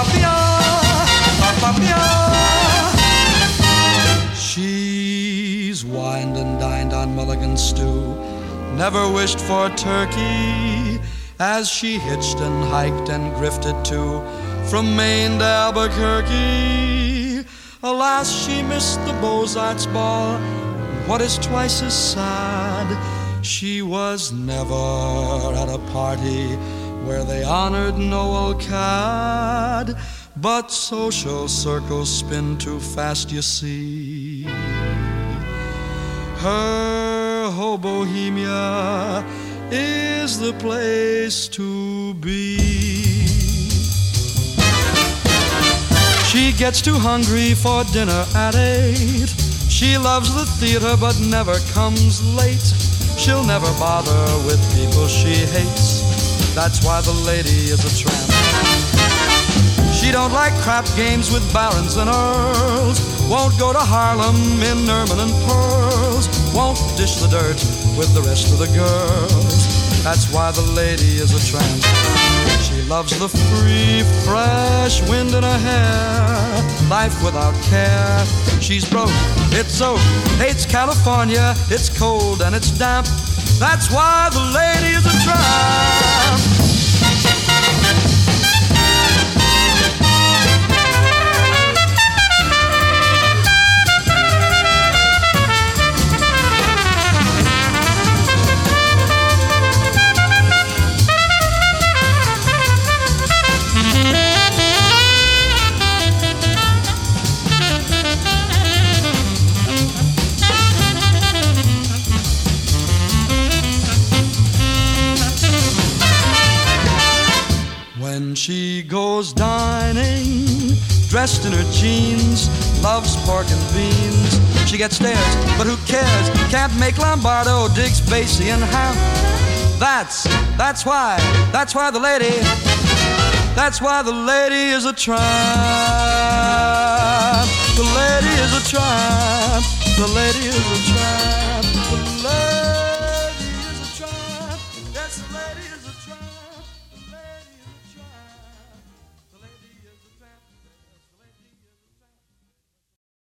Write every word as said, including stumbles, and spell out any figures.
She's wined and dined on mulligan stew, never wished for turkey, as she hitched and hiked and grifted too, from Maine to Albuquerque. Alas, she missed the Beaux-Arts ball. What is twice as sad, she was never at a party where they honored Noel Cad. But social circles spin too fast, you see. Her Hobohemia is the place to be. She gets too hungry for dinner at eight. She loves the theater but never comes late. She'll never bother with people she hates. That's why the lady is a tramp. She don't like crap games with barons and earls. Won't go to Harlem in ermine and pearls. Won't dish the dirt with the rest of the girls. That's why the lady is a tramp. She loves the free, fresh wind in her hair. Life without care. She's broke, it's so, hates California. It's cold and it's damp. That's why the lady is a tramp. When she goes dining, dressed in her jeans, loves pork and beans. She gets stares, but who cares? Can't make Lombardo, digs Basie and ham. That's, that's why, that's why the lady, that's why the lady is a tramp. The lady is a tramp. The lady is a tramp. The lady